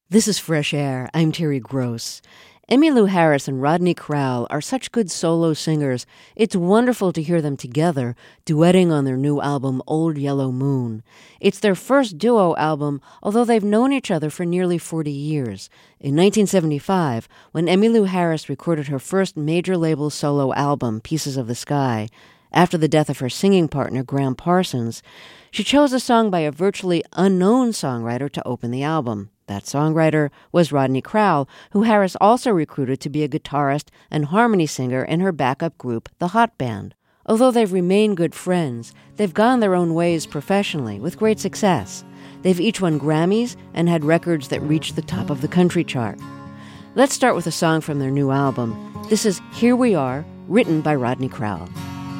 This is Fresh Air. I'm Terry Gross. Emmylou Harris and Rodney Crowell are such good solo singers. It's wonderful to hear them together, duetting on their new album, Old Yellow Moon. It's their first duo album, although they've known each other for nearly 40 years. In 1975, when Emmylou Harris recorded her first major label solo album, Pieces of the Sky, after the death of her singing partner, Graham Parsons, she chose a song by a virtually unknown songwriter to open the album. That songwriter was Rodney Crowell, who Harris also recruited to be a guitarist and harmony singer in her backup group, the Hot Band. Although they've remained good friends, they've gone their own ways professionally with great success. They've each won Grammys and had records that reached the top of the country chart. Let's start with a song from their new album. This is Here We Are, written by Rodney Crowell.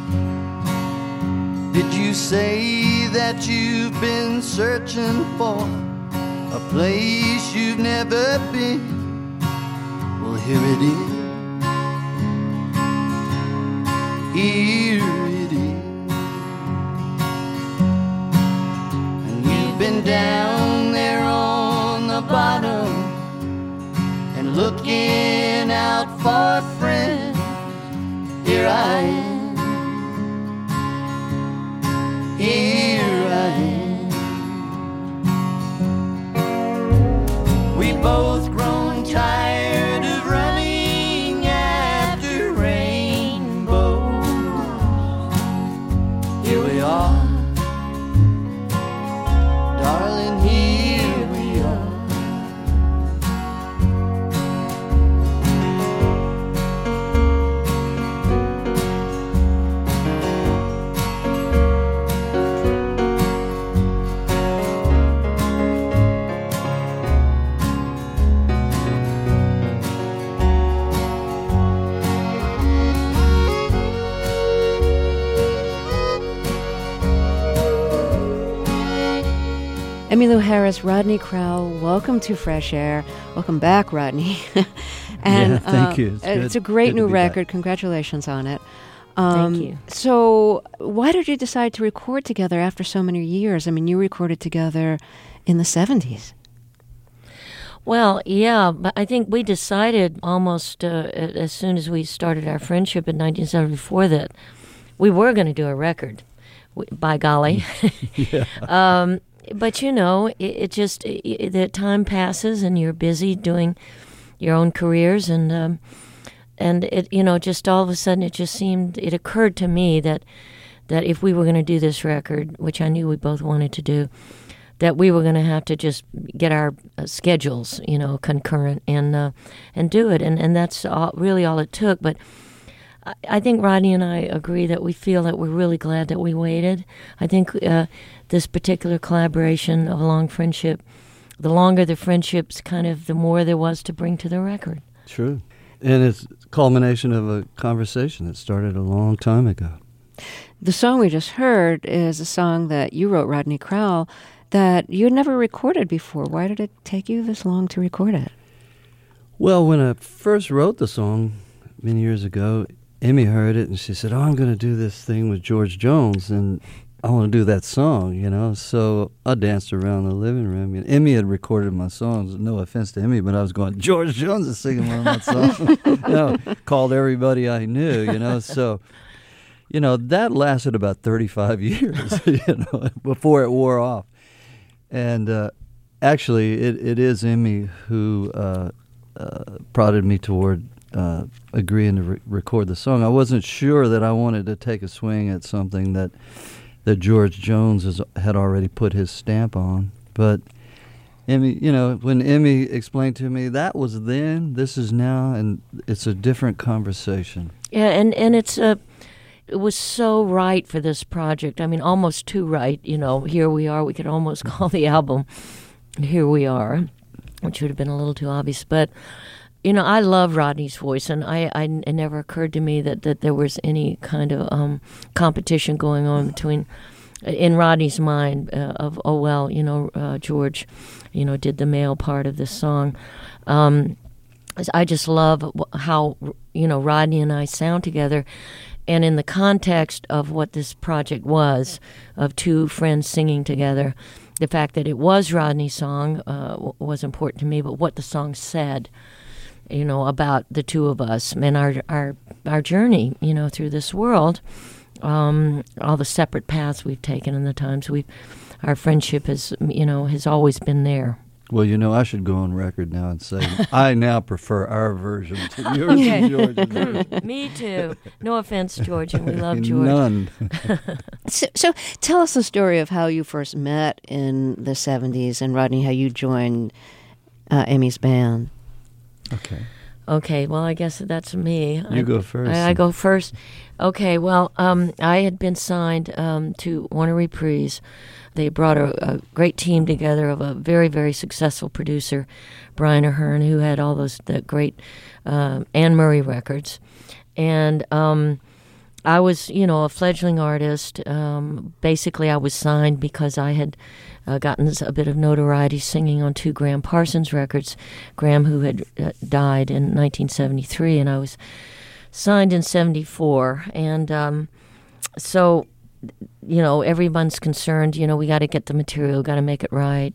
Did you say that you've been searching for a place you've never been? Well, here it is. Here it is. And you've been down there on the bottom and looking out for friends. Here I am. Here I am. We both grown tired of running after rainbows. Here we are, darling, here we are. Emmylou Harris, Rodney Crowell, welcome to Fresh Air. Welcome back, Rodney. And thank you. It's a great new record. Back. Congratulations on it. Thank you. So why did you decide to record together after so many years? I mean, you recorded together in the 70s. Well, yeah, but I think we decided almost as soon as we started our friendship in 1974 that we were going to do a record, by golly. Yeah. But, you know, it just, the time passes and you're busy doing your own careers and it, you know, just all of a sudden it occurred to me that if we were going to do this record, which I knew we both wanted to do, that we were going to have to just get our schedules, you know, concurrent and do it. And that's really all it took. But I think Rodney and I agree that we feel that we're really glad that we waited. I think this particular collaboration of a long friendship, the longer the friendships, kind of the more there was to bring to the record. True. And it's a culmination of a conversation that started a long time ago. The song we just heard is a song that you wrote, Rodney Crowell, that you had never recorded before. Why did it take you this long to record it? Well, when I first wrote the song many years ago, Emmy heard it and she said, I'm going to do this thing with George Jones and I want to do that song, you know. So I danced around the living room. And Emmy had recorded my songs. No offense to Emmy, but I was going, George Jones is singing one of my songs. You know, called everybody I knew, you know. So, you know, that lasted about 35 years, you know, before it wore off. And actually, it is Emmy who prodded me toward agreeing to record the song. I wasn't sure that I wanted to take a swing at something that George Jones had already put his stamp on. But Emmy, you know, when Emmy explained to me that was then, this is now, and it's a different conversation. Yeah, and it was so right for this project. I mean, almost too right. You know, Here We Are. We could almost call the album Here We Are, which would have been a little too obvious, but. You know, I love Rodney's voice, and it never occurred to me that there was any kind of competition going on in Rodney's mind of, oh, well, you know, George, you know, did the male part of this song. I just love how, you know, Rodney and I sound together, and in the context of what this project was, of two friends singing together, the fact that it was Rodney's song was important to me, but what the song said, about the two of us and our journey, through this world, all the separate paths we've taken and the times our friendship has always been there. Well, I should go on record now and say I now prefer our version to yours and George's version. Me too. No offense, George, and we love George. None. So tell us the story of how you first met in the 70s, and Rodney, how you joined Emmy's band. Okay, well, I guess that's me. You go first. I go first. Okay, well, I had been signed to Warner Reprise. They brought a great team together of a very, very successful producer, Brian Ahern, who had all the great Anne Murray records. And I was, a fledgling artist. Basically, I was signed because I had gotten a bit of notoriety singing on 2 Graham Parsons records. Graham, who had died in 1973, and I was signed in 74. And so, everyone's concerned, we got to get the material, got to make it right.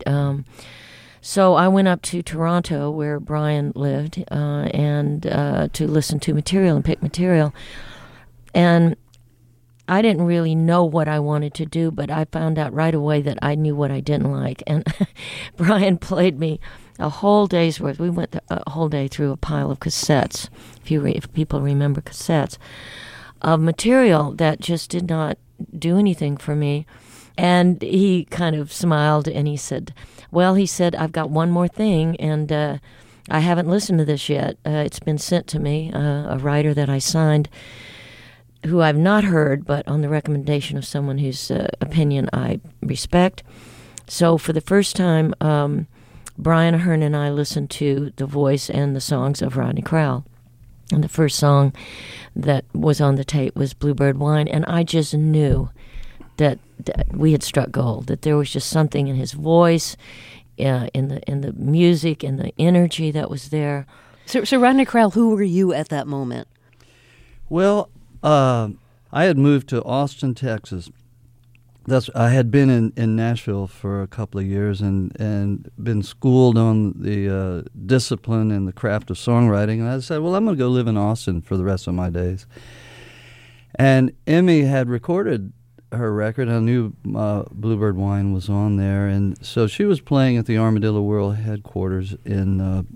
So I went up to Toronto, where Brian lived, and to listen to material and pick material. And I didn't really know what I wanted to do, but I found out right away that I knew what I didn't like. And Brian played me a whole day's worth. We went a whole day through a pile of cassettes, if people remember cassettes, of material that just did not do anything for me. And he kind of smiled and he said, I've got one more thing, and I haven't listened to this yet. It's been sent to me, a writer that I signed, who I've not heard, but on the recommendation of someone whose opinion I respect. So for the first time, Brian Ahern and I listened to the voice and the songs of Rodney Crowell. And the first song that was on the tape was Bluebird Wine, and I just knew that we had struck gold, that there was just something in his voice, in the music, and the energy that was there. So Rodney Crowell, who were you at that moment? Well, I had moved to Austin, Texas. I had been in Nashville for a couple of years and been schooled on the discipline and the craft of songwriting. And I said, well, I'm going to go live in Austin for the rest of my days. And Emmy had recorded her record. I knew Bluebird Wine was on there. And so she was playing at the Armadillo World headquarters in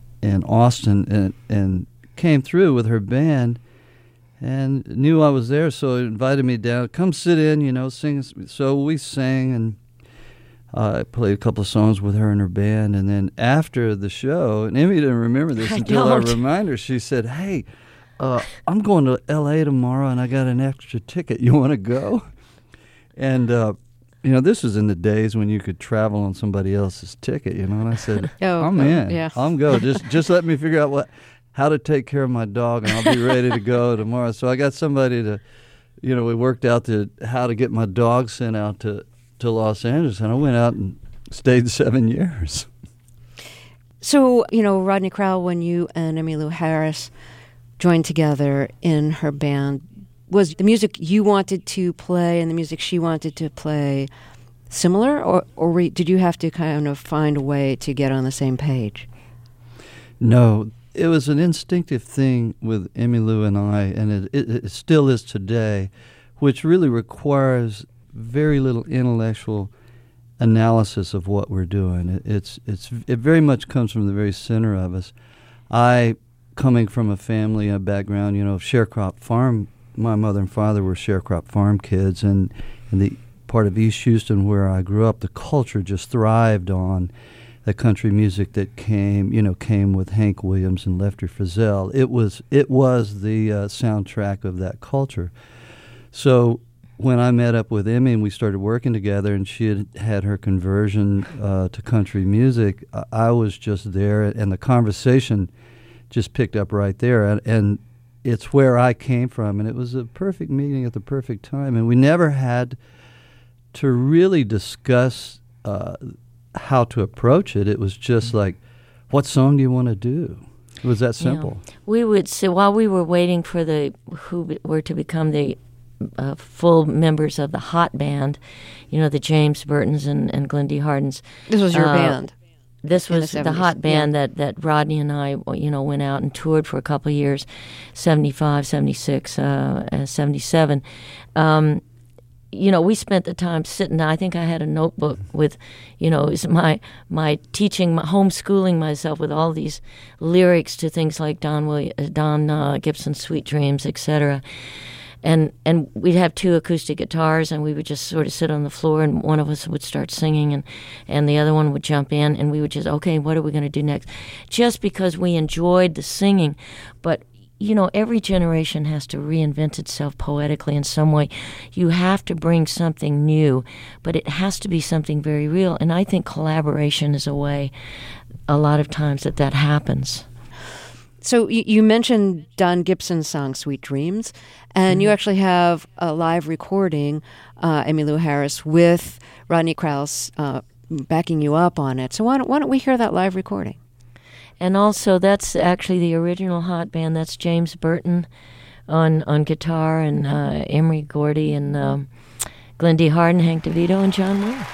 Austin and came through with her band. And knew I was there, so invited me down. Come sit in, sing. So we sang, and I played a couple of songs with her and her band. And then after the show, and Emmy didn't remember this until I reminded her, she said, hey, I'm going to L.A. tomorrow, and I got an extra ticket. You want to go? And, this was in the days when you could travel on somebody else's ticket, and I said, I'm in. Yeah. I'm go. Just let me figure out how to take care of my dog, and I'll be ready to go tomorrow. So I got somebody to, we worked out how to get my dog sent out to Los Angeles, and I went out and stayed 7 years. So, Rodney Crowell, when you and Emmylou Harris joined together in her band, was the music you wanted to play and the music she wanted to play similar, or did you have to kind of find a way to get on the same page? No. It was an instinctive thing with Emmylou and I, and it still is today, which really requires very little intellectual analysis of what we're doing. It very much comes from the very center of us. I, coming from a family, a background, sharecrop farm, my mother and father were sharecrop farm kids, and in the part of East Houston where I grew up, the culture just thrived on the country music that came with Hank Williams and Lefty Frizzell. It was the soundtrack of that culture. So when I met up with Emmy and we started working together, and she had her conversion to country music, I was just there, and the conversation just picked up right there. And it's where I came from, and it was a perfect meeting at the perfect time. And we never had to really discuss how to approach it. It was just like, what song do you want to do? It was that simple. We would say, while we were waiting for who were to become the full members of the Hot Band, the James Burtons and Glendy Hardens. This was your band? This was the Hot Band that Rodney and I, went out and toured for a couple of years, 75, 76, 77. We spent the time sitting. I think I had a notebook with, it was my teaching, my homeschooling myself with all these lyrics to things like Don Gibson's Sweet Dreams, etc. And we'd have two acoustic guitars, and we would just sort of sit on the floor, and one of us would start singing, and the other one would jump in, and we would just, okay, what are we going to do next? Just because we enjoyed the singing. But, every generation has to reinvent itself poetically in some way. You have to bring something new, but it has to be something very real. And I think collaboration is a way, a lot of times, that happens. So you mentioned Don Gibson's song "Sweet Dreams," and you actually have a live recording, Emmylou Harris, with Rodney Crowell backing you up on it. So why don't we hear that live recording? And also, that's actually the original Hot Band. That's James Burton on guitar, and Emery Gordy, and Glendy Harden, Hank DeVito, and John Moore.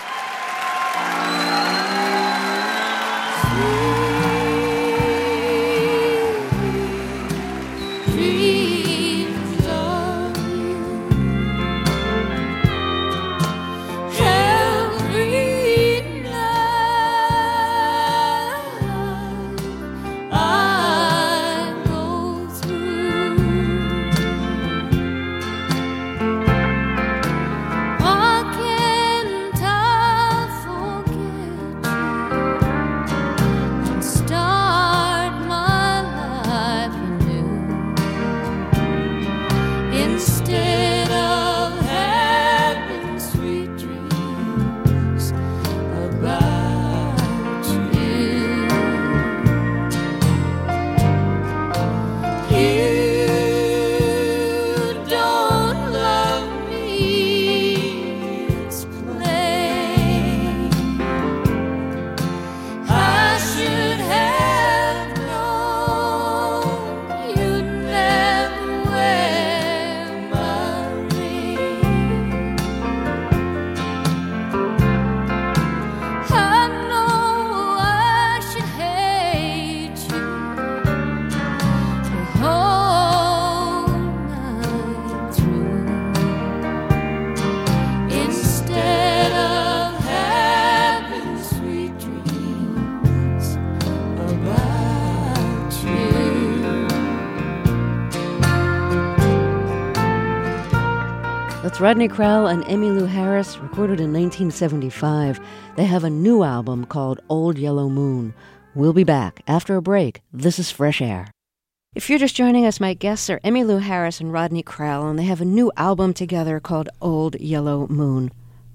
Rodney Crowell and Emmylou Harris, recorded in 1975. They have a new album called Old Yellow Moon. We'll be back after a break. This is Fresh Air. If you're just joining us, my guests are Emmylou Harris and Rodney Crowell, and they have a new album together called Old Yellow Moon.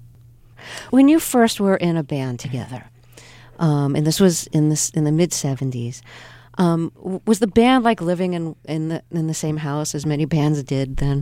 When you first were in a band together, and this was in the mid-'70s, was the band like living in the same house as many bands did then?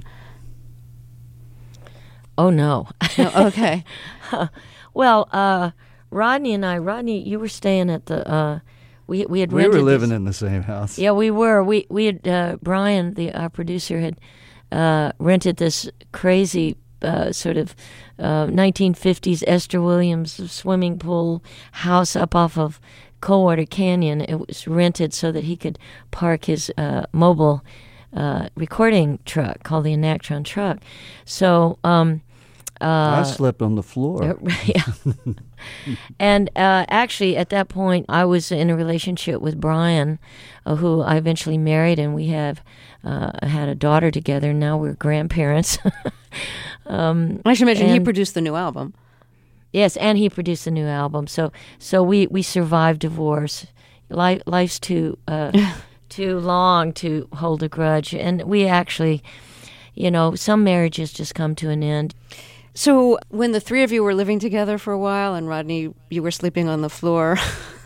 Oh, no. No, okay. Well, Rodney, you were staying at the, we had rented. We were living in the same house. Yeah, we were. We had, Brian, our producer, had rented this crazy sort of 1950s Esther Williams swimming pool house up off of Coldwater Canyon. It was rented so that he could park his mobile recording truck called the Enactron truck. So I slept on the floor. Yeah. And actually, at that point, I was in a relationship with Brian, who I eventually married, and we have had a daughter together. Now we're grandparents. I should mention he produced the new album. Yes, and he produced the new album. So we survived divorce. Life's too long to hold a grudge, and we actually, some marriages just come to an end. So when the three of you were living together for a while, and Rodney, you were sleeping on the floor.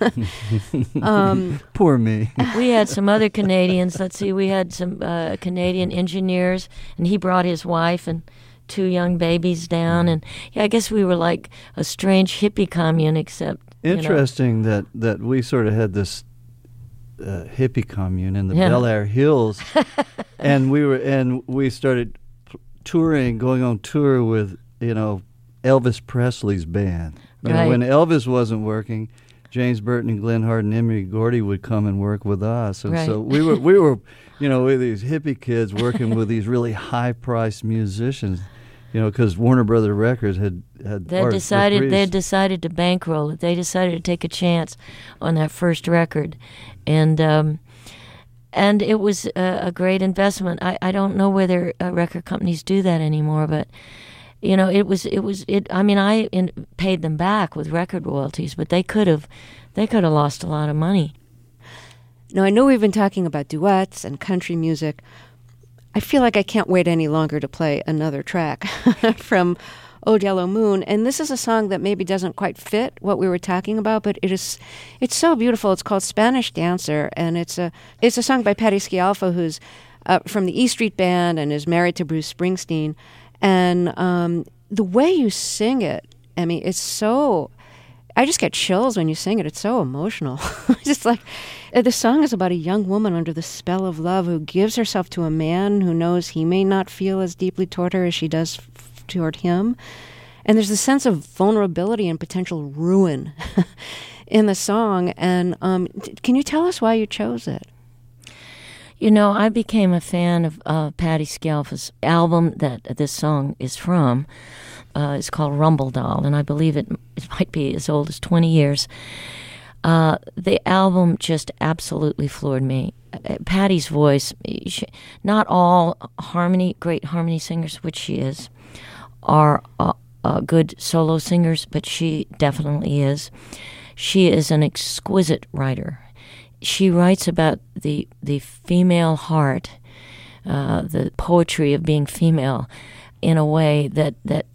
Poor me. We had some other Canadians. Let's see, we had some Canadian engineers, and he brought his wife and 2 young babies down, and I guess we were like a strange hippie commune, except interesting that we sort of had this hippie commune in the Bel Air Hills, and we started going on tour with, Elvis Presley's band. Right. When Elvis wasn't working, James Burton and Glenn Hart and Emery Gordy would come and work with us. And so we were, we were these hippie kids working with these really high-priced musicians, because Warner Brothers Records had they had decided to bankroll it. They decided to take a chance on that first record, and it was a great investment. I don't know whether record companies do that anymore, but I paid them back with record royalties, but they could have lost a lot of money. Now, I know we've been talking about duets and country music. I feel like I can't wait any longer to play another track from Old Yellow Moon. And this is a song that maybe doesn't quite fit what we were talking about, but it's so beautiful. It's called Spanish Dancer, and it's a song by Patti Scialfa, who's from the E Street Band and is married to Bruce Springsteen. And the way you sing it, Emmy, it's so... I just get chills when you sing it. It's so emotional. Just like the song is about a young woman under the spell of love who gives herself to a man who knows he may not feel as deeply toward her as she does toward him. And there's a sense of vulnerability and potential ruin in the song. And can you tell us why you chose it? I became a fan of Patti Scialfa's album that this song is from. It's called Rumble Doll, and I believe it might be as old as 20 years. The album just absolutely floored me. Patti's voice, not all great harmony singers, which she is, are good solo singers, but she definitely is. She is an exquisite writer. She writes about the female heart, the poetry of being female, in a way that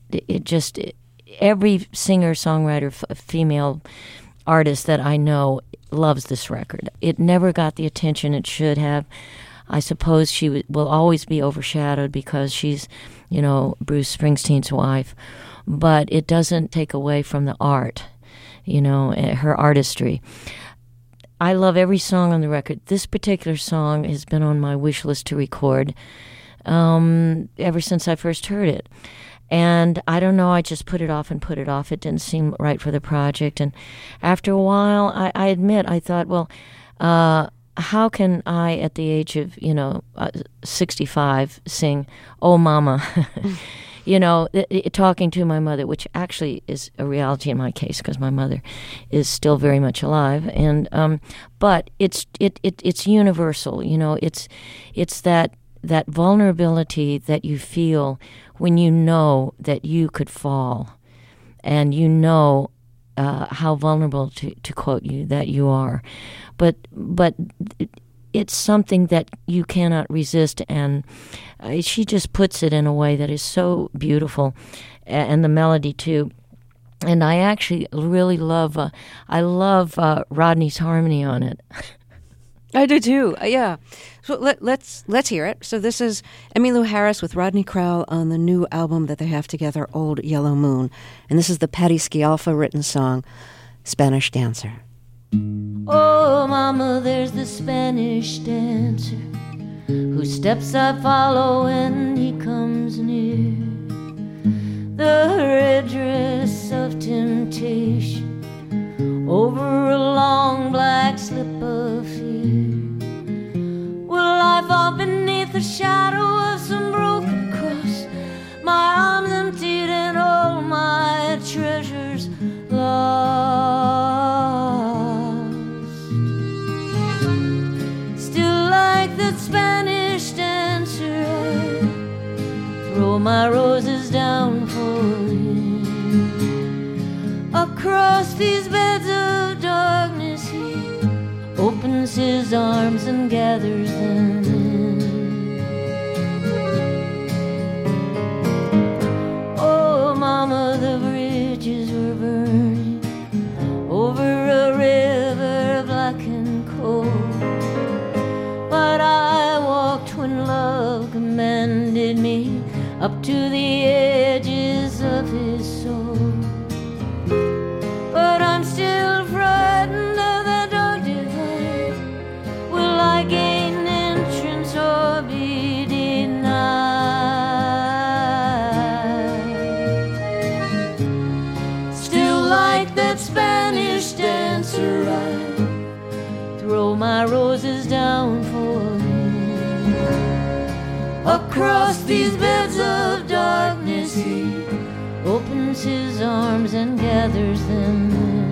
every singer, songwriter, female artist that I know loves this record. It never got the attention it should have. I suppose she will always be overshadowed because she's, Bruce Springsteen's wife, but it doesn't take away from the art, her artistry. I love every song on the record. This particular song has been on my wish list to record ever since I first heard it. And I don't know, I just put it off. It didn't seem right for the project. And after a while, I admit, I thought, well, how can I, at the age of, 65, sing, "Oh, Mama," talking to my mother, which actually is a reality in my case because my mother is still very much alive. And but it's universal, it's that vulnerability that you feel when you know that you could fall, and how vulnerable, to quote you, that you are, but it's something that you cannot resist, and she just puts it in a way that is so beautiful, and the melody too. And I actually really love Rodney's harmony on it. I do too. Yeah. So let's hear it. So this is Emmylou Harris with Rodney Crowell on the new album that they have together, Old Yellow Moon, and this is the Patti Scialfa written song, Spanish Dancer. Oh, Mama, there's the Spanish dancer whose steps I follow when he comes near. The red dress of temptation over a long black slip of fear. Will I fall beneath the shadow of some broken cross, my arms emptied and all my treasures lost? Still like that Spanish dancer, I throw my roses down for him. Across these beds of darkness he opens his arms and gathers them in. Oh, Mama, the bridges were burning over a river black and cold, but I walked when love commanded me up to the edges of his soul. But I'm still frightened of the dark divide. Will I gain entrance or be denied? my roses down for me. Across these beds of darkness he opens his arms and gathers them in.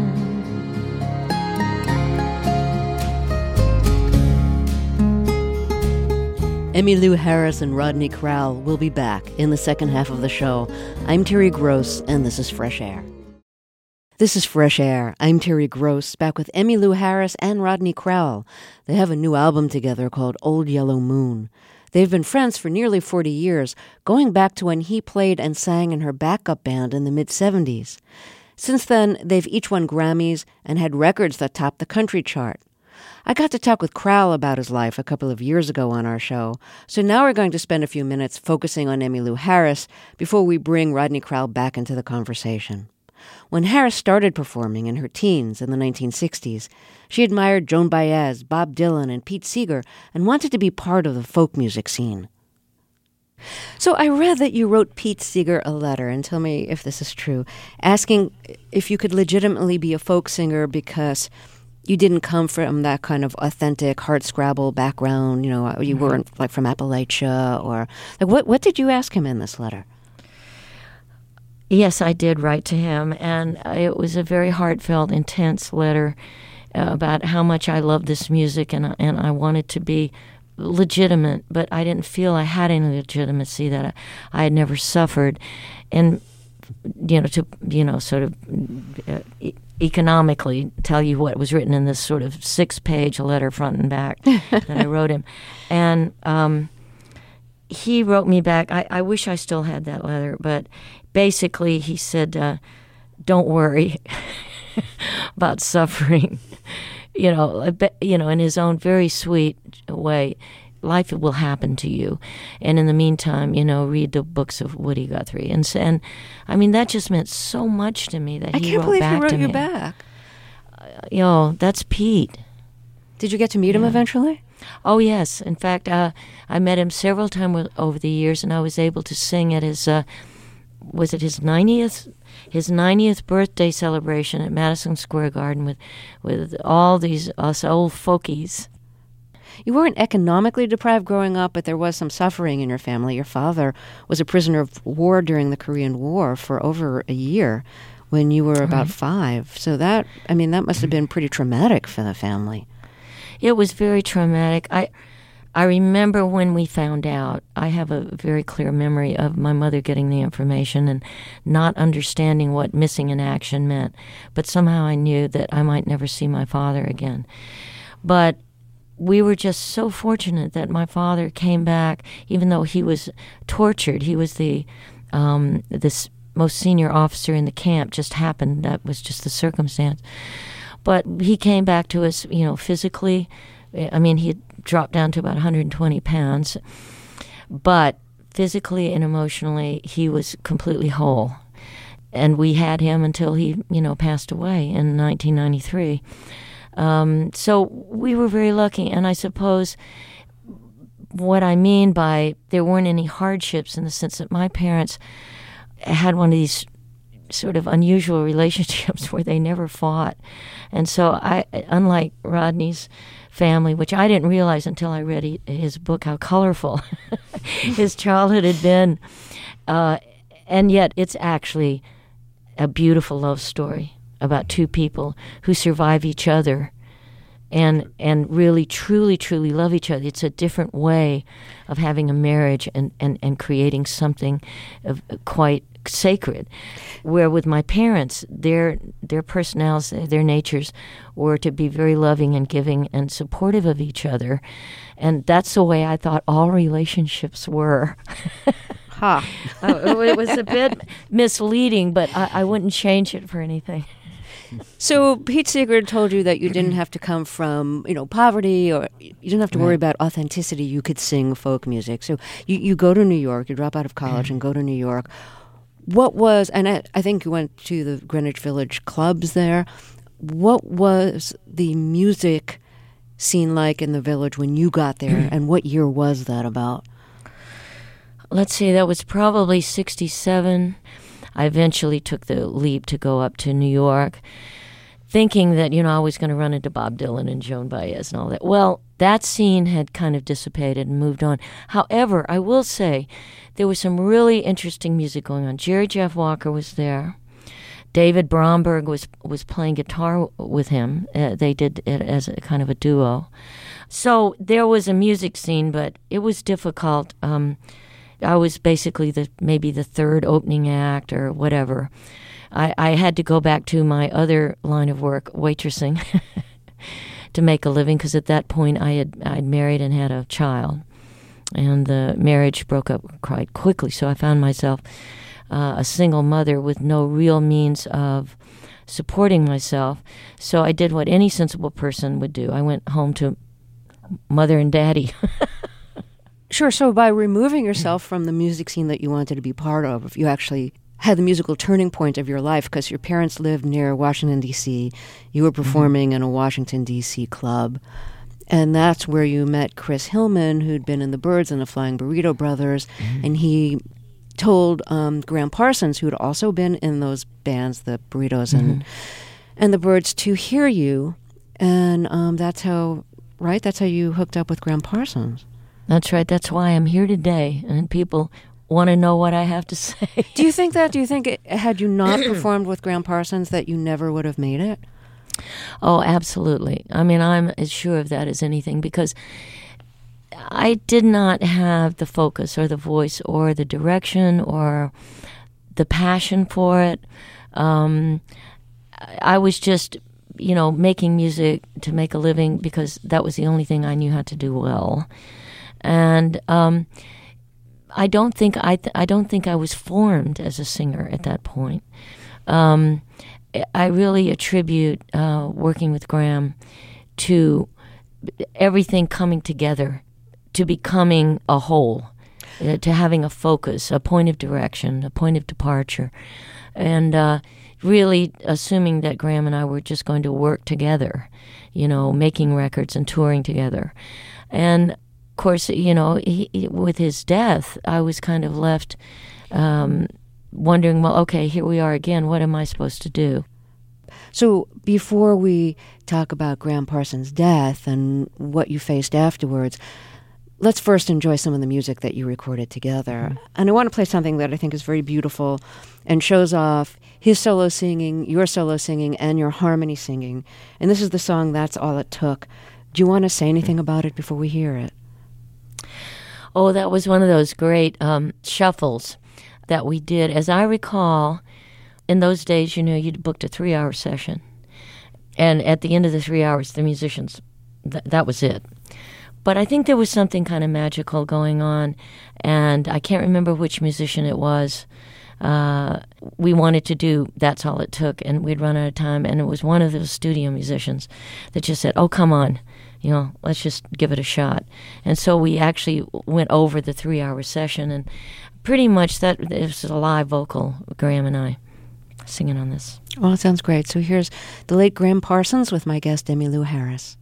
Emmylou Harris and Rodney Crowell will be back in the second half of the show. I'm Terry Gross, and this is Fresh Air. This is Fresh Air. I'm Terry Gross, back with Emmylou Harris and Rodney Crowell. They have a new album together called Old Yellow Moon. They've been friends for nearly 40 years, going back to when he played and sang in her backup band in the mid-'70s. Since then, they've each won Grammys and had records that topped the country chart. I got to talk with Crowell about his life a couple of years ago on our show, so now we're going to spend a few minutes focusing on Emmylou Harris before we bring Rodney Crowell back into the conversation. When Harris started performing in her teens in the 1960s, she admired Joan Baez, Bob Dylan, and Pete Seeger and wanted to be part of the folk music scene. So I read that you wrote Pete Seeger a letter, and tell me if this is true, asking if you could legitimately be a folk singer because you didn't come from that kind of authentic hardscrabble background, you weren't like from Appalachia, or like what did you ask him in this letter? Yes, I did write to him, and it was a very heartfelt, intense letter about how much I loved this music, and I wanted to be legitimate, but I didn't feel I had any legitimacy, that I had never suffered, and sort of economically tell you what was written in this sort of 6-page letter, front and back, that I wrote him, and he wrote me back. I wish I still had that letter, but basically he said, "Don't worry about suffering." In his own very sweet way, life will happen to you, and in the meantime, read the books of Woody Guthrie, and I mean that just meant so much to me that he wrote back to me. I can't believe he wrote you back. That's Pete. Did you get to meet him eventually? Oh yes, in fact, I met him several times over the years, and I was able to sing at his was it his 90th birthday celebration at Madison Square Garden with all these us old folkies. You weren't economically deprived growing up, but there was some suffering in your family. Your father was a prisoner of war during the Korean War for over a year when you were about 5. So that must have been pretty traumatic for the family. It was very traumatic. I remember when we found out, I have a very clear memory of my mother getting the information and not understanding what missing in action meant. But somehow I knew that I might never see my father again. But we were just so fortunate that my father came back, even though he was tortured. He was the this most senior officer in the camp. Just happened. That was just the circumstance. But he came back to us, physically. I mean, he had dropped down to about 120 pounds. But physically and emotionally, he was completely whole. And we had him until he, passed away in 1993. So we were very lucky. And I suppose what I mean by there weren't any hardships in the sense that my parents had one of these sort of unusual relationships where they never fought. And so I, unlike Rodney's family, which I didn't realize until I read his book, how colorful his childhood had been. And yet it's actually a beautiful love story about two people who survive each other and really, truly, truly love each other. It's a different way of having a marriage and creating something of quite sacred. Where with my parents, their personalities, their natures were to be very loving and giving and supportive of each other. And that's the way I thought all relationships were. Ha. It was a bit misleading, but I wouldn't change it for anything. So Pete Seeger told you that you didn't have to come from, poverty, or you didn't have to worry about authenticity. You could sing folk music. So you go to New York, you drop out of college and go to New York. What was, and I think you went to the Greenwich Village clubs there. What was the music scene like in the Village when you got there, and what year was that about? Let's see, that was probably 1967. I eventually took the leap to go up to New York. thinking that, I was going to run into Bob Dylan and Joan Baez and all that. Well, that scene had kind of dissipated and moved on. However, I will say there was some really interesting music going on. Jerry Jeff Walker was there. David Bromberg was playing guitar with him. They did it as a kind of a duo. So there was a music scene, but it was difficult. I was basically maybe the third opening act or whatever. I had to go back to my other line of work, waitressing, to make a living, because at that point I'd married and had a child, and the marriage broke up quite quickly. So I found myself a single mother with no real means of supporting myself. So I did what any sensible person would do. I went home to mother and daddy. Sure. So by removing yourself from the music scene that you wanted to be part of, if you actually had the musical turning point of your life, because your parents lived near Washington, D.C., you were performing in a Washington, D.C. club, and that's where you met Chris Hillman, who'd been in the Byrds and the Flying Burrito Brothers, and he told Graham Parsons, who'd also been in those bands, the Burritos and the Byrds, to hear you, and that's how you hooked up with Graham Parsons. That's right. That's why I'm here today, and people want to know what I have to say. Do you think had you not performed with Graham Parsons, that you never would have made it? Oh, absolutely. I mean, I'm as sure of that as anything, because I did not have the focus or the voice or the direction or the passion for it. I was just, making music to make a living because that was the only thing I knew how to do well. And I don't think I was formed as a singer at that point. I really attribute working with Graham to everything coming together, to becoming a whole, to having a focus, a point of direction, a point of departure, and really assuming that Graham and I were just going to work together, making records and touring together. And of course, with his death, I was kind of left wondering, well, okay, here we are again. What am I supposed to do? So before we talk about Graham Parsons' death and what you faced afterwards, let's first enjoy some of the music that you recorded together. And I want to play something that I think is very beautiful and shows off his solo singing, your solo singing, and your harmony singing. And this is the song, That's All It Took. Do you want to say anything about it before we hear it? Oh, that was one of those great shuffles that we did. As I recall, in those days, you'd booked a 3-hour session. And at the end of the 3 hours, the musicians, that was it. But I think there was something kind of magical going on, and I can't remember which musician it was. We wanted to do That's All It Took, and we'd run out of time, and it was one of those studio musicians that just said, oh, come on, let's just give it a shot. And so we actually went over the 3-hour session, and pretty much it was a live vocal, Graham and I singing on this. Well, it sounds great. So here's the late Graham Parsons with my guest, Emmylou Harris.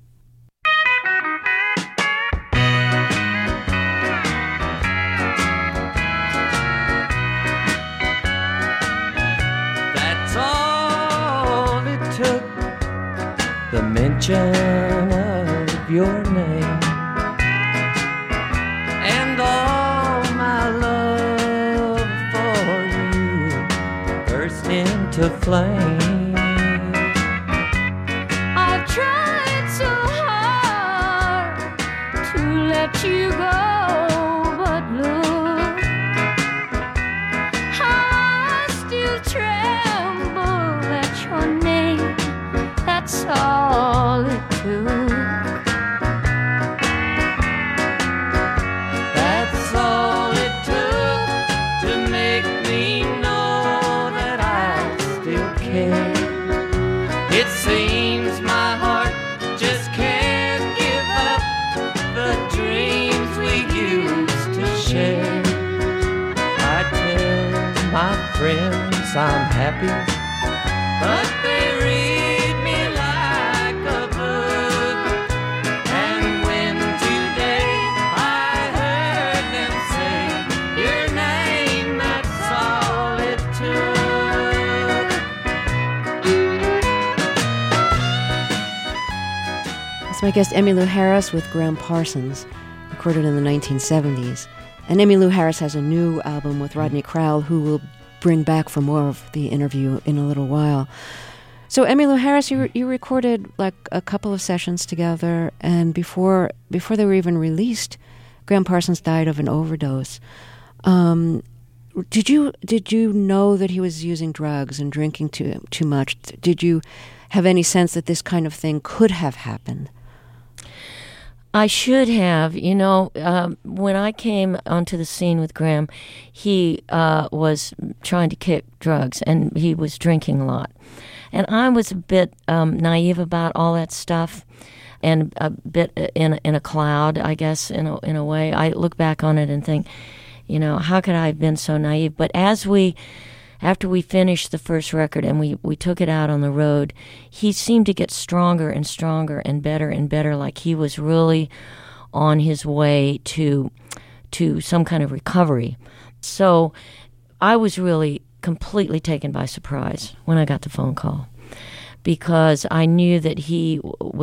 That's all it took, the mention of your name, and all my love for you burst into flame. I've tried so hard to let you go, but look how I still tremble at your name. That's all it took. That's all it took to make me know that I still care. It seems my heart just can't give up the dreams we used to share. I tell my friends I'm happy, but they read me like a book. And when today I heard them say your name, that's all it took. my guest Emmylou Harris with Gram Parsons, recorded in the 1970s. And Emmylou Harris has a new album with Rodney Crowell, who will bring back for more of the interview in a little while. So Emmylou Harris, you recorded like a couple of sessions together, and before they were even released, Gram Parsons died of an overdose. Did you know that he was using drugs and drinking too much? Did you have any sense that this kind of thing could have happened? I should have. When I came onto the scene with Gram, he was trying to kick drugs, and he was drinking a lot. And I was a bit naive about all that stuff, and a bit in a cloud, I guess, in a way. I look back on it and think, how could I have been so naive? But after we finished the first record and we took it out on the road, he seemed to get stronger and stronger and better, like he was really on his way to some kind of recovery. So I was really completely taken by surprise when I got the phone call, because I knew that he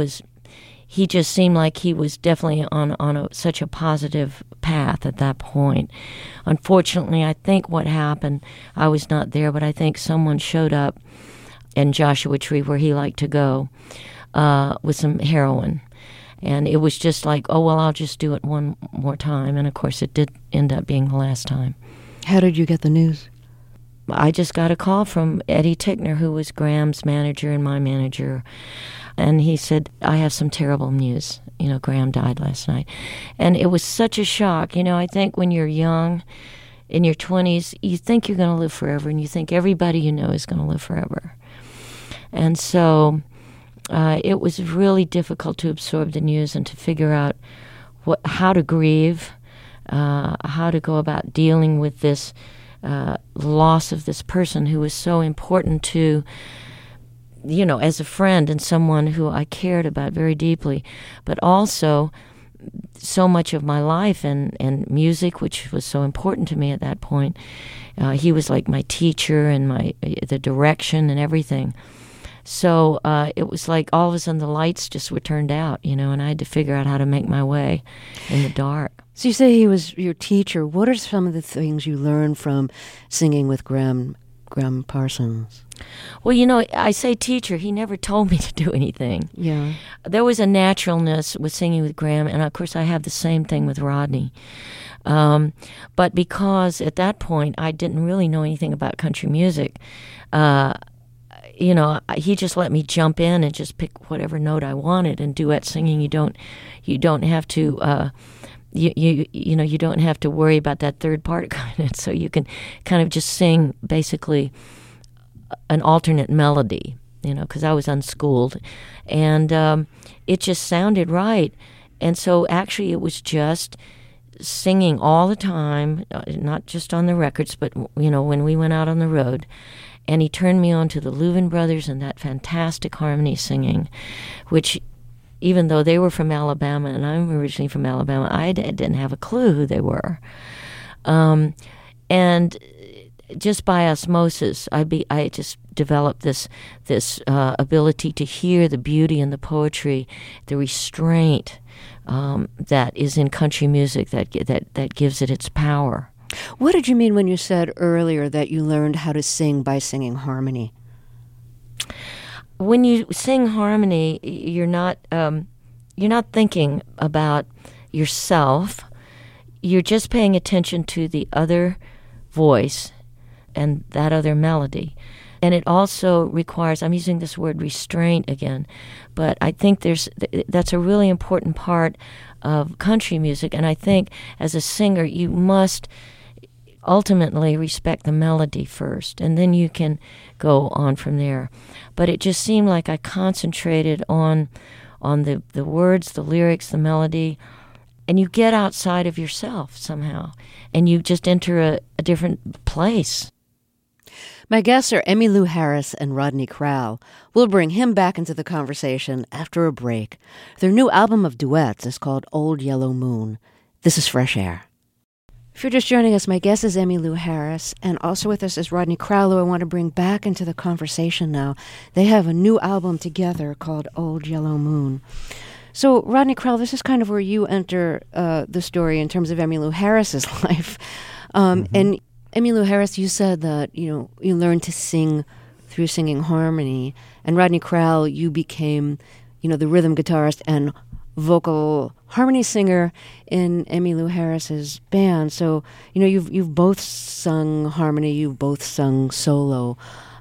just seemed like he was definitely on such a positive path at that point. Unfortunately, I think what happened, I was not there, but I think someone showed up in Joshua Tree, where he liked to go, with some heroin. And it was just like, oh, well, I'll just do it one more time. And, of course, it did end up being the last time. How did you get the news? I just got a call from Eddie Tickner, who was Gram's manager and my manager. And he said, I have some terrible news. Gram died last night. And it was such a shock. I think when you're young, in your 20s, you think you're going to live forever, and you think everybody you know is going to live forever. And so it was really difficult to absorb the news and to figure out how to grieve, how to go about dealing with this loss of this person who was so important to, as a friend and someone who I cared about very deeply, but also so much of my life and music, which was so important to me at that point. He was like my teacher and the direction and everything. So it was like all of a sudden the lights just were turned out, and I had to figure out how to make my way in the dark. So you say he was your teacher. What are some of the things you learned from singing with Gram Parsons? Well, I say teacher. He never told me to do anything. Yeah. There was a naturalness with singing with Gram, and of course I have the same thing with Rodney. But because at that point I didn't really know anything about country music, he just let me jump in and just pick whatever note I wanted. And duet singing, you don't have to. You don't have to worry about that third part, so you can kind of just sing basically an alternate melody, because I was unschooled, and it just sounded right. And so actually it was just singing all the time, not just on the records, but when we went out on the road. And he turned me on to the Louvin Brothers and that fantastic harmony singing, which, even though they were from Alabama and I'm originally from Alabama, I didn't have a clue who they were. And just by osmosis, I just developed this ability to hear the beauty and the poetry, the restraint that is in country music that gives it its power. What did you mean when you said earlier that you learned how to sing by singing harmony? When you sing harmony, you're not thinking about yourself. You're just paying attention to the other voice and that other melody. And it also requires, I'm using this word restraint again, but I think that's a really important part of country music. And I think as a singer, you must ultimately respect the melody first, and then you can go on from there. But it just seemed like I concentrated on the words, the lyrics, the melody, and you get outside of yourself somehow, and you just enter a different place. My guests are Emmylou Harris and Rodney Crowell. We'll bring him back into the conversation after a break. Their new album of duets is called Old Yellow Moon. This is Fresh Air. If you're just joining us, my guest is Emmylou Harris, and also with us is Rodney Crowell, who I want to bring back into the conversation now. They have a new album together called Old Yellow Moon. So, Rodney Crowell, this is kind of where you enter the story in terms of Emmylou Harris's life. And Emmylou Harris, you said that, you learned to sing through singing harmony. And Rodney Crowell, you became, the rhythm guitarist and vocal harmony singer in Emmylou Harris's band. So, you've both sung harmony, you've both sung solo.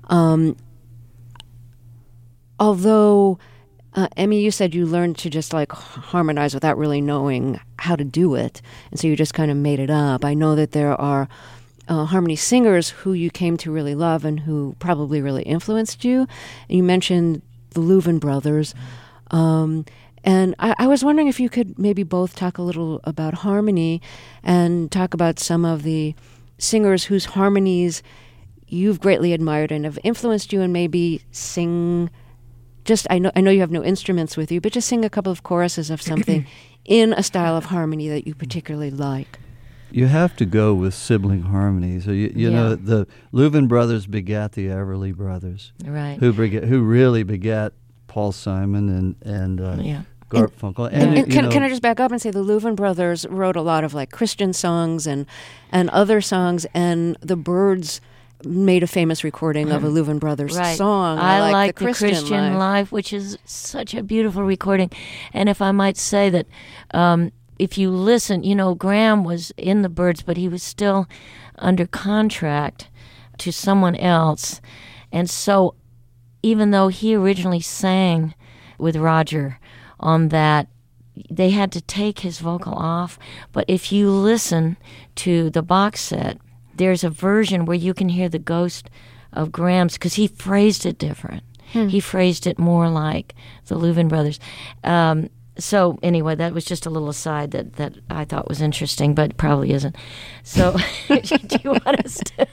Although, Emmy, you said you learned to just harmonize without really knowing how to do it. And so you just kind of made it up. I know that there are harmony singers who you came to really love and who probably really influenced you. And you mentioned the Louvin brothers. And I was wondering if you could maybe both talk a little about harmony and talk about some of the singers whose harmonies you've greatly admired and have influenced you, and maybe sing... I know you have no instruments with you, but just sing a couple of choruses of something in a style of harmony that you particularly like. You have to go with sibling harmony. So you know, the Louvin brothers begat the Everly brothers, right? Who really begat Paul Simon and Garfunkel. And can I just back up and say the Louvin brothers wrote a lot of Christian songs and other songs, and the Byrds made a famous recording of a Louvin Brothers song. I like the Christian Life, which is such a beautiful recording. And if I might say that, if you listen, Graham was in the Byrds, but he was still under contract to someone else. And so even though he originally sang with Roger on that, they had to take his vocal off. But if you listen to the box set, there's a version where you can hear the ghost of Graham's, because he phrased it different. He phrased it more like the Louvin brothers. So anyway, that was just a little aside that I thought was interesting, but probably isn't. So do you want us to...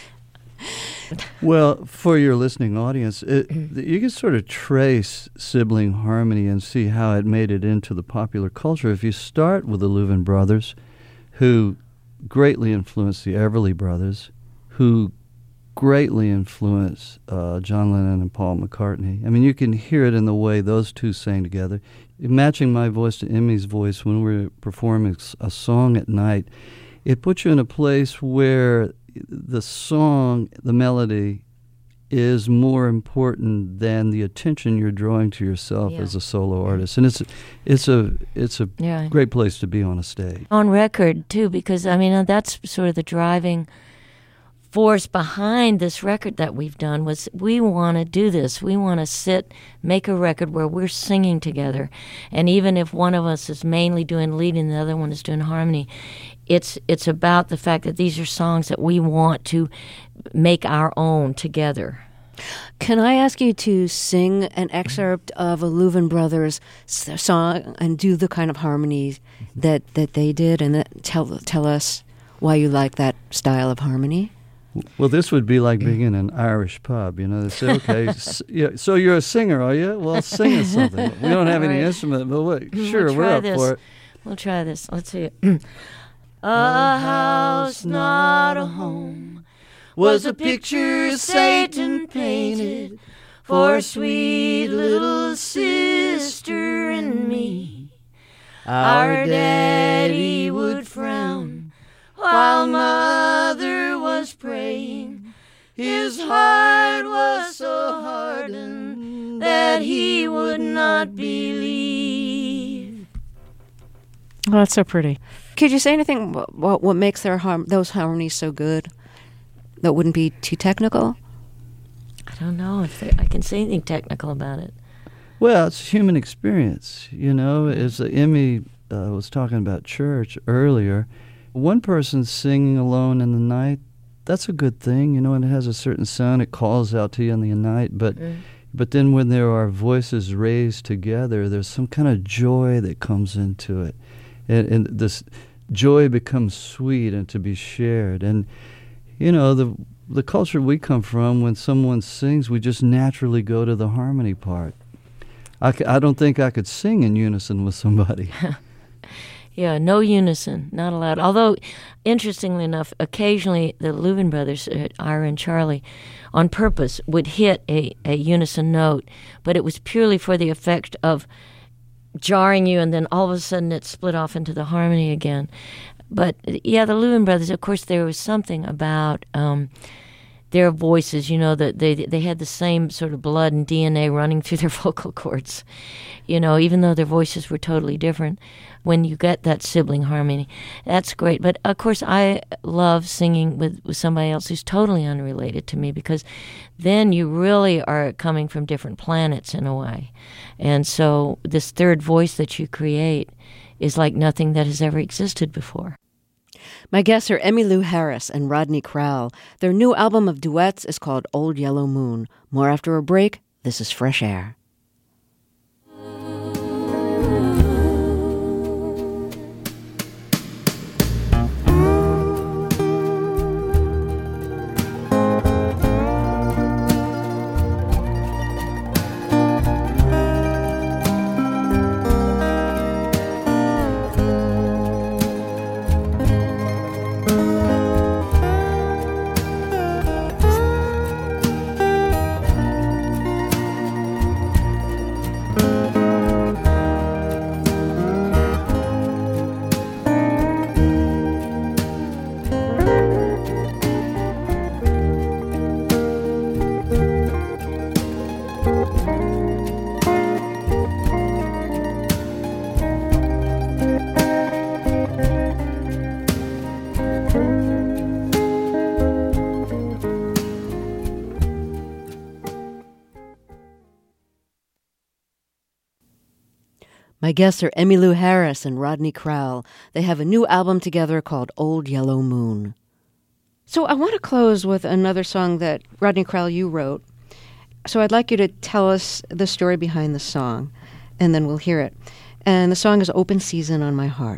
Well, for your listening audience, you can sort of trace sibling harmony and see how it made it into the popular culture. If you start with the Louvin brothers, who greatly influenced the Everly brothers, who greatly influenced John Lennon and Paul McCartney. I mean, you can hear it in the way those two sang together. Matching my voice to Emmy's voice when we're performing a song at night, it puts you in a place where the song, the melody, is more important than the attention you're drawing to yourself as a solo artist. And it's a great place to be on a stage. On record, too, because, that's sort of the driving force behind this record that we've done, was we want to do this. We want to make a record where we're singing together. And even if one of us is mainly doing lead and the other one is doing harmony, it's about the fact that these are songs that we want to make our own together. Can I ask you to sing an excerpt of a Louvin Brothers song and do the kind of harmony that they did, and tell us why you like that style of harmony? Well, this would be like being in an Irish pub. They say, okay, so you're a singer, are you? Well, sing us something. We don't have any instrument, but we're up for it. We'll try this. Let's see it. A house, not a home, was a picture Satan painted for sweet little sister and me. Our daddy would frown while mother was praying. His heart was so hardened that he would not believe. Oh, that's so pretty. Could you say anything what makes those harmonies so good that wouldn't be too technical? I don't know if I can say anything technical about it. Well, it's human experience. As Emmy was talking about church earlier, one person singing alone in the night, that's a good thing, and it has a certain sound. It calls out to you in the night. But then when there are voices raised together, there's some kind of joy that comes into it. And this joy becomes sweet and to be shared. And, the culture we come from, when someone sings, we just naturally go to the harmony part. I don't think I could sing in unison with somebody. Yeah, no unison, not allowed. Although, interestingly enough, occasionally the Louvin brothers, Ira and Charlie, on purpose would hit a unison note, but it was purely for the effect of jarring you, and then all of a sudden it split off into the harmony again. But yeah, the Louvin brothers, of course, there was something about their voices, that they had the same sort of blood and DNA running through their vocal cords, even though their voices were totally different. When you get that sibling harmony, that's great. But of course, I love singing with somebody else who's totally unrelated to me, because then you really are coming from different planets in a way. And so this third voice that you create is like nothing that has ever existed before. My guests are Emmylou Harris and Rodney Crowell. Their new album of duets is called Old Yellow Moon. More after a break. This is Fresh Air. My guests are Emmylou Harris and Rodney Crowell. They have a new album together called Old Yellow Moon. So I want to close with another song that, Rodney Crowell, you wrote. So I'd like you to tell us the story behind the song, and then we'll hear it. And the song is Open Season on My Heart.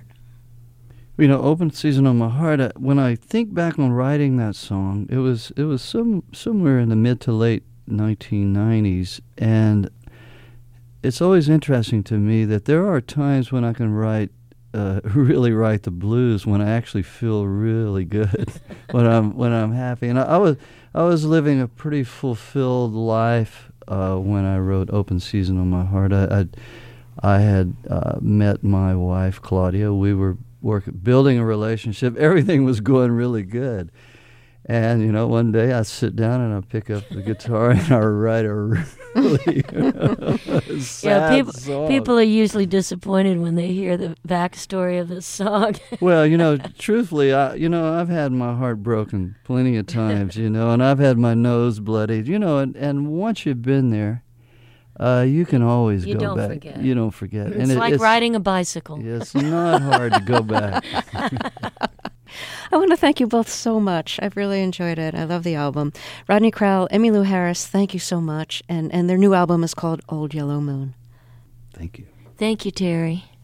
Open Season on My Heart, when I think back on writing that song, it was somewhere in the mid to late 1990s, and it's always interesting to me that there are times when I can really write the blues when I actually feel really good, when I'm happy. And I was living a pretty fulfilled life when I wrote Open Season on My Heart. I had met my wife Claudia. We were building a relationship. Everything was going really good. And, one day I sit down and I pick up the guitar and I write a really sad song. People are usually disappointed when they hear the backstory of this song. Well, truthfully, I've had my heart broken plenty of times, and I've had my nose bloodied, and once you've been there, you can always go back. Forget. You don't forget. It's like riding a bicycle. It's not hard to go back. I want to thank you both so much. I've really enjoyed it. I love the album. Rodney Crowell, Emmylou Harris, thank you so much. And their new album is called Old Yellow Moon. Thank you. Thank you, Terry.